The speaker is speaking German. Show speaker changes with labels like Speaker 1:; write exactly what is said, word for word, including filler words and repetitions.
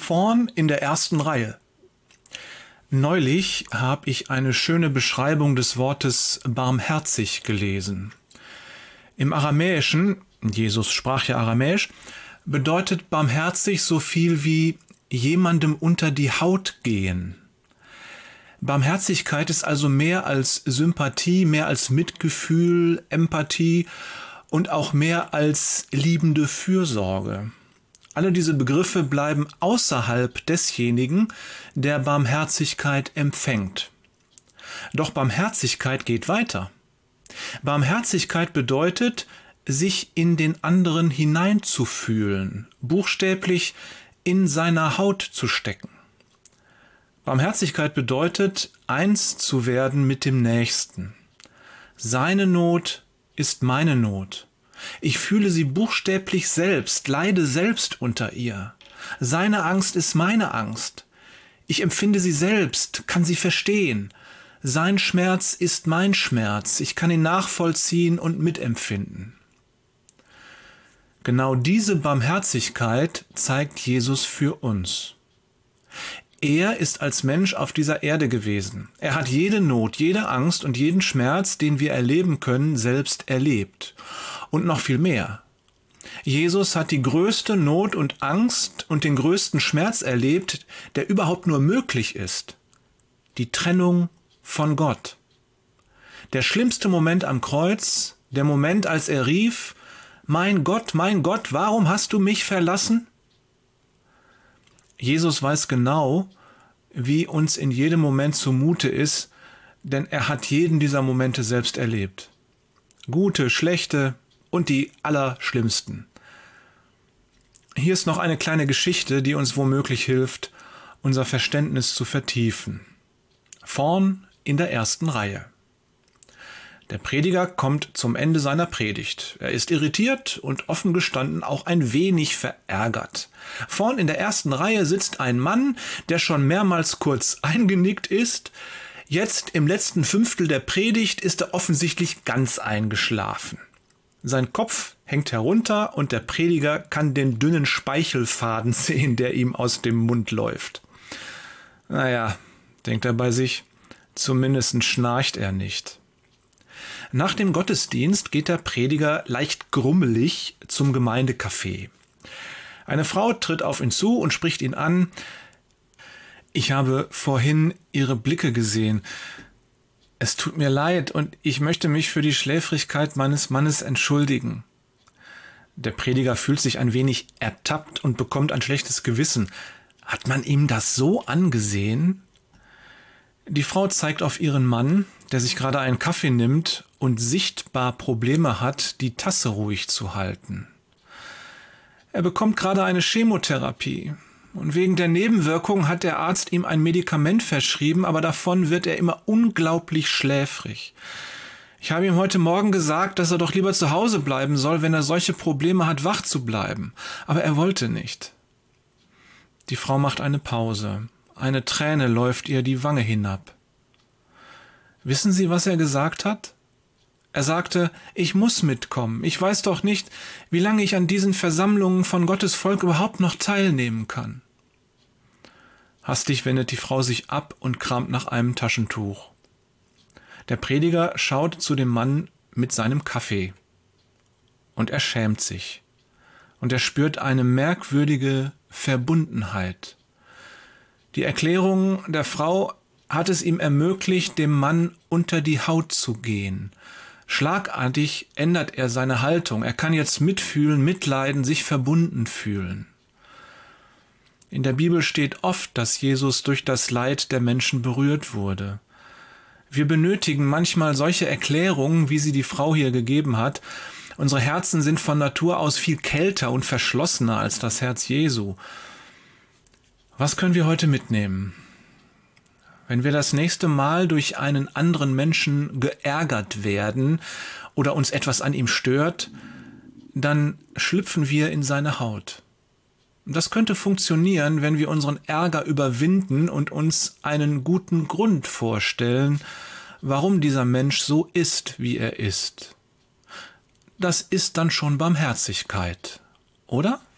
Speaker 1: Vorn in der ersten Reihe. Neulich habe ich eine schöne Beschreibung des Wortes barmherzig gelesen. Im Aramäischen, Jesus sprach ja Aramäisch, bedeutet barmherzig so viel wie jemandem unter die Haut gehen. Barmherzigkeit ist also mehr als Sympathie, mehr als Mitgefühl, Empathie und auch mehr als liebende Fürsorge. Alle diese Begriffe bleiben außerhalb desjenigen, der Barmherzigkeit empfängt. Doch Barmherzigkeit geht weiter. Barmherzigkeit bedeutet, sich in den anderen hineinzufühlen, buchstäblich in seiner Haut zu stecken. Barmherzigkeit bedeutet, eins zu werden mit dem Nächsten. Seine Not ist meine Not. Ich fühle sie buchstäblich selbst, leide selbst unter ihr. Seine Angst ist meine Angst. Ich empfinde sie selbst, kann sie verstehen. Sein Schmerz ist mein Schmerz. Ich kann ihn nachvollziehen und mitempfinden. Genau diese Barmherzigkeit zeigt Jesus für uns. Er ist als Mensch auf dieser Erde gewesen. Er hat jede Not, jede Angst und jeden Schmerz, den wir erleben können, selbst erlebt. Und noch viel mehr. Jesus hat die größte Not und Angst und den größten Schmerz erlebt, der überhaupt nur möglich ist. Die Trennung von Gott. Der schlimmste Moment am Kreuz, der Moment, als er rief, »Mein Gott, mein Gott, warum hast du mich verlassen?« Jesus weiß genau, wie uns in jedem Moment zumute ist, denn er hat jeden dieser Momente selbst erlebt. Gute, schlechte und die allerschlimmsten. Hier ist noch eine kleine Geschichte, die uns womöglich hilft, unser Verständnis zu vertiefen. Vorn in der ersten Reihe. Der Prediger kommt zum Ende seiner Predigt. Er ist irritiert und offen gestanden auch ein wenig verärgert. Vorn in der ersten Reihe sitzt ein Mann, der schon mehrmals kurz eingenickt ist. Jetzt im letzten Fünftel der Predigt ist er offensichtlich ganz eingeschlafen. Sein Kopf hängt herunter und der Prediger kann den dünnen Speichelfaden sehen, der ihm aus dem Mund läuft. Naja, denkt er bei sich, zumindest schnarcht er nicht. Nach dem Gottesdienst geht der Prediger leicht grummelig zum Gemeindecafé. Eine Frau tritt auf ihn zu und spricht ihn an. »Ich habe vorhin Ihre Blicke gesehen. Es tut mir leid und ich möchte mich für die Schläfrigkeit meines Mannes entschuldigen.« Der Prediger fühlt sich ein wenig ertappt und bekommt ein schlechtes Gewissen. Hat man ihm das so angesehen? Die Frau zeigt auf ihren Mann, der sich gerade einen Kaffee nimmt und sichtbar Probleme hat, die Tasse ruhig zu halten. Er bekommt gerade eine Chemotherapie und wegen der Nebenwirkung hat der Arzt ihm ein Medikament verschrieben, aber davon wird er immer unglaublich schläfrig. Ich habe ihm heute Morgen gesagt, dass er doch lieber zu Hause bleiben soll, wenn er solche Probleme hat, wach zu bleiben. Aber er wollte nicht. Die Frau macht eine Pause. Eine Träne läuft ihr die Wange hinab. Wissen Sie, was er gesagt hat? Er sagte, ich muss mitkommen. Ich weiß doch nicht, wie lange ich an diesen Versammlungen von Gottes Volk überhaupt noch teilnehmen kann. Hastig wendet die Frau sich ab und kramt nach einem Taschentuch. Der Prediger schaut zu dem Mann mit seinem Kaffee. Und er schämt sich. Und er spürt eine merkwürdige Verbundenheit. Die Erklärung der Frau hat es ihm ermöglicht, dem Mann unter die Haut zu gehen. Schlagartig ändert er seine Haltung. Er kann jetzt mitfühlen, mitleiden, sich verbunden fühlen. In der Bibel steht oft, dass Jesus durch das Leid der Menschen berührt wurde. Wir benötigen manchmal solche Erklärungen, wie sie die Frau hier gegeben hat. Unsere Herzen sind von Natur aus viel kälter und verschlossener als das Herz Jesu. Was können wir heute mitnehmen? Wenn wir das nächste Mal durch einen anderen Menschen geärgert werden oder uns etwas an ihm stört, dann schlüpfen wir in seine Haut. Das könnte funktionieren, wenn wir unseren Ärger überwinden und uns einen guten Grund vorstellen, warum dieser Mensch so ist, wie er ist. Das ist dann schon Barmherzigkeit, oder?